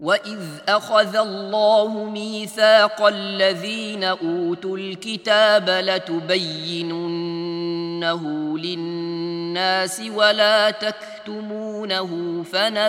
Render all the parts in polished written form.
وَإِذْ أَخَذَ اللَّهُ مِيثَاقَ الَّذِينَ أُوتُوا الْكِتَابَ لَتُبَيِّنُنَّهُ لِلنَّاسِ وَلَا تَكْتُمُونَهُ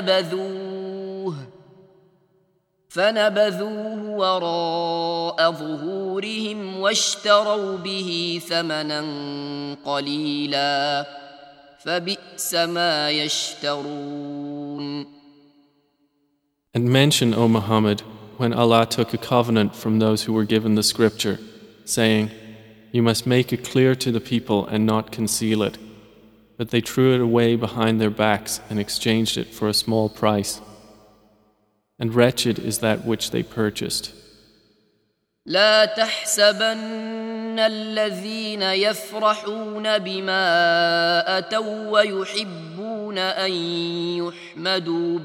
فَنَبَذُوهُ وَرَاءَ ظُهُورِهِمْ وَاشْتَرَوْا بِهِ ثَمَنًا قَلِيلًا فَبِئْسَ مَا يَشْتَرُونَ. And mention, O Muhammad, when Allah took a covenant from those who were given the scripture, saying, "You must make it clear to the people and not conceal it." But they threw it away behind their backs and exchanged it for a small price. And wretched is that which they purchased. لا تحسبن الذين يفرحون بما أتوا ويحبون أن يحمدوا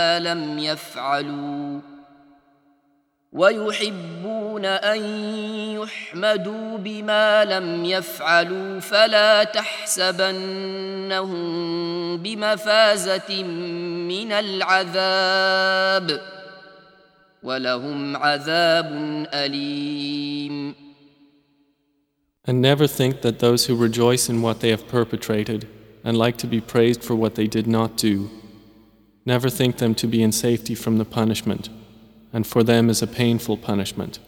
بما لم يفعلوا فلا تحسبنهم بمفازة من العذاب وَلَهُمْ عَذَابٌ أَلِيمٌ. And never think that those who rejoice in what they have perpetrated and like to be praised for what they did not do, never think them to be in safety from the punishment, and for them is a painful punishment.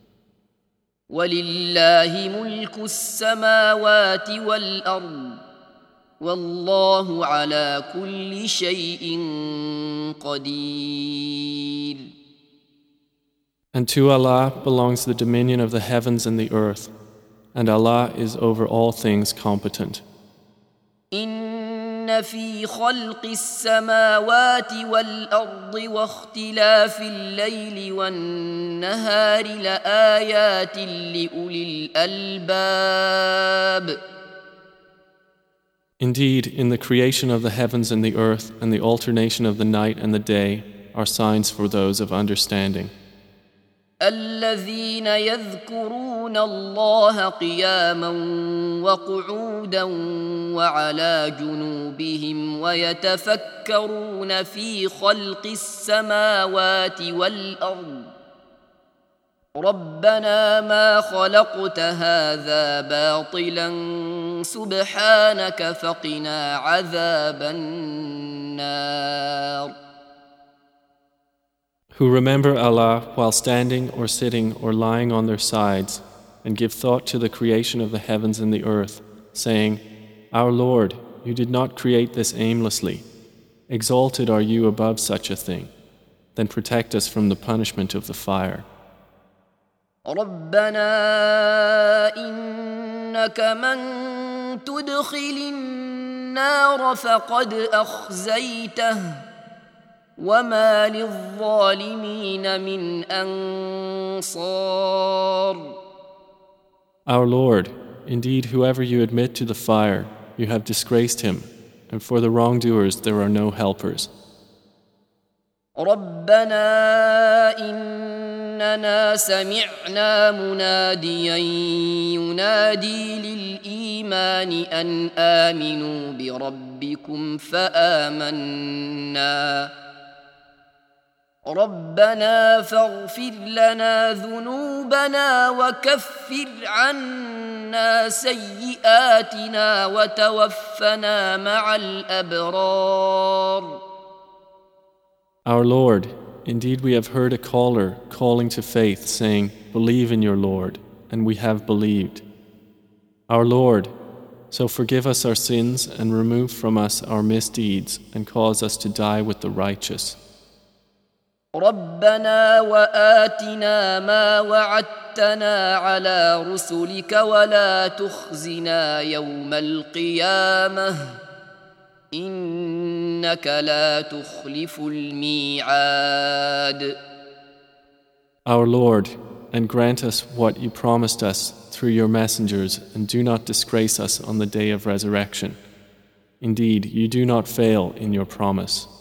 وَلِلَّهِ مُلْكُ السَّمَاوَاتِ وَالْأَرْضِ وَاللَّهُ عَلَى كُلِّ شَيْءٍ قَدِيرٌ. And to Allah belongs the dominion of the heavens and the earth, and Allah is over all things competent. إن في خلق السماوات والأرض واختلاف الليل والنهار لآيات لأولي الألباب. Indeed, in the creation of the heavens and the earth and the alternation of the night and the day are signs for those of understanding. الذين يذكرون الله قياما وقعودا وعلى جنوبهم ويتفكرون في خلق السماوات والأرض ربنا ما خلقت هذا باطلا سبحانك فقنا عذاب النار. Who remember Allah while standing or sitting or lying on their sides, and give thought to the creation of the heavens and the earth, saying, Our Lord, you did not create this aimlessly. Exalted are you above such a thing. Then protect us from the punishment of the fire. رَبَّنَا إِنَّكَ مَن تُدْخِلِ النَّارَ فَقَدْ أَخْزَيْتَهُ وَمَا لِلظَّالِمِينَ مِنْ أَنصَارٍ. Our Lord, indeed whoever you admit to the fire, you have disgraced him, and for the wrongdoers there are no helpers. رَبَّنَا إِنَّنَا سَمِعْنَا مُنَادِيًا يُنَادِي لِلْإِيمَانِ أَنْ آمِنُوا بِرَبِّكُمْ فَآمَنَّا رَبَّنَا فَاغْفِرْ لَنَا ذُنُوبَنَا وَكَفِّرْ عَنَّا سَيِّئَاتِنَا وَتَوَفَّنَا مَعَ الْأَبْرَارِ. Our Lord, indeed we have heard a caller calling to faith, saying, Believe in your Lord, and we have believed. Our Lord, so forgive us our sins and remove from us our misdeeds and cause us to die with the righteous. رَبَّنَا وَآتِنَا مَا وَعَدتَّنَا عَلَى رُسُلِكَ وَلَا تُخْزِنَا يَوْمَ الْقِيَامَةِ إِنَّكَ لَا تُخْلِفُ الْمِيعَادَ. Our Lord, and grant us what you promised us through your messengers, and do not disgrace us on the day of resurrection. Indeed, you do not fail in your promise.